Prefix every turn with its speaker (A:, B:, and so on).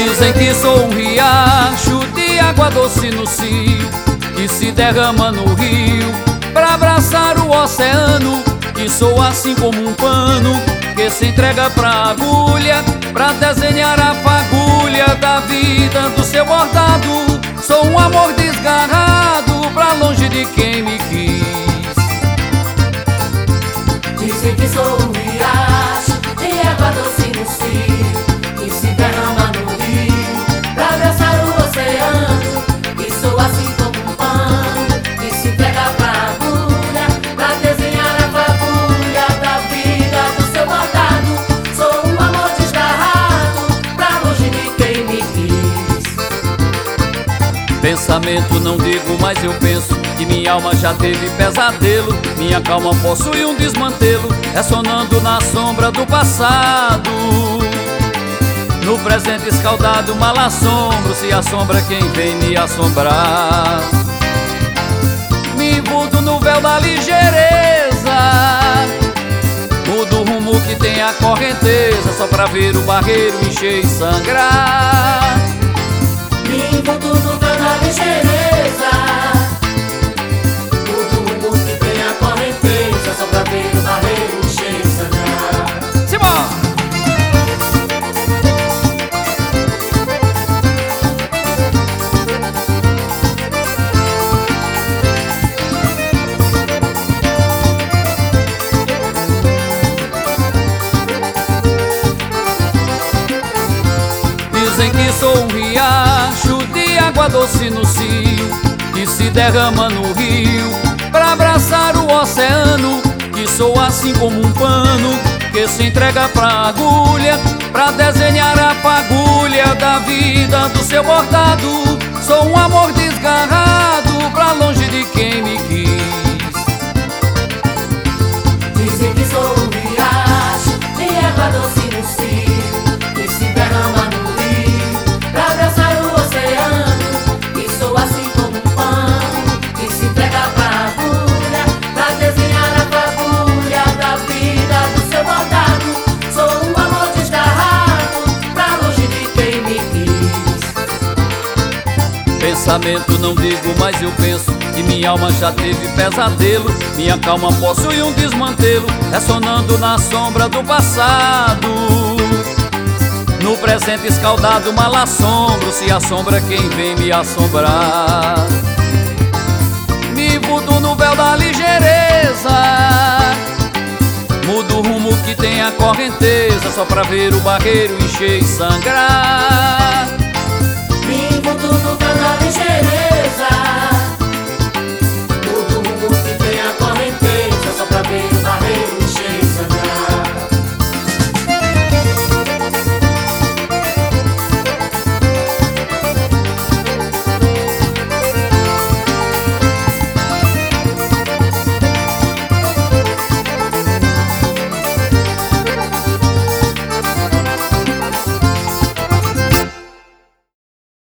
A: Dizem que sou um riacho de água doce no cio, que se derrama no rio pra abraçar o oceano. Que sou assim como um pano que se entrega pra agulha, pra desenhar a fagulha da vida do seu bordado. Sou um amor desgarrado pra longe de quem me quis.
B: Dizem que sou um riacho de água doce no cio, que se derrama no rio pra abraçar o oceano. Que sou assim como um pano que se entrega pra agulha, pra desenhar a fagulha da vida do seu bordado. Sou um amor desgarrado pra longe de quem me quis.
A: Pensamento não digo, mas eu penso que minha alma já teve pesadelo. Minha calma possui um desmantelo, ressonando na sombra do passado. No presente escaldado mal assombro, se assombra quem vem me assombrar. Me envolto no véu da ligeireza, mudo o rumo que tem a correnteza, só pra ver o barreiro encher e sangrar.
B: Me envolto no véu da ligeireza, mudo o rumo que tem a correnteza, só pra ver o barreiro encher e sangrar.
A: Simbora! Dizem que sou um riacho de água doce no cio, que se derrama no rio pra abraçar o oceano. Que sou assim como um pano que se entrega pra agulha, pra desenhar a fagulha da vida do seu bordado. Sou um amor desgarrado pra longe de quem me quis.
B: Dizem que sou um riacho de água doce no cio, que se derrama no rio pra abraçar o oceano. Que sou assim como um pano que se entrega pra agulha, pra desenhar a fagulha da vida do seu bordado. Sou um amor desgarrado pra longe de quem me quis.
A: Pensamento não digo, mas eu penso que minha alma já teve pesadelo. Minha calma possui um desmantelo, ressonando na sombra do passado. No presente escaldado mal assombro, se assombra quem vem me assombrar. Me envolto no véu da ligeireza, mudo o rumo que tem a correnteza, só pra ver o barreiro encher e sangrar.
B: Me envolto no véu da ligeireza,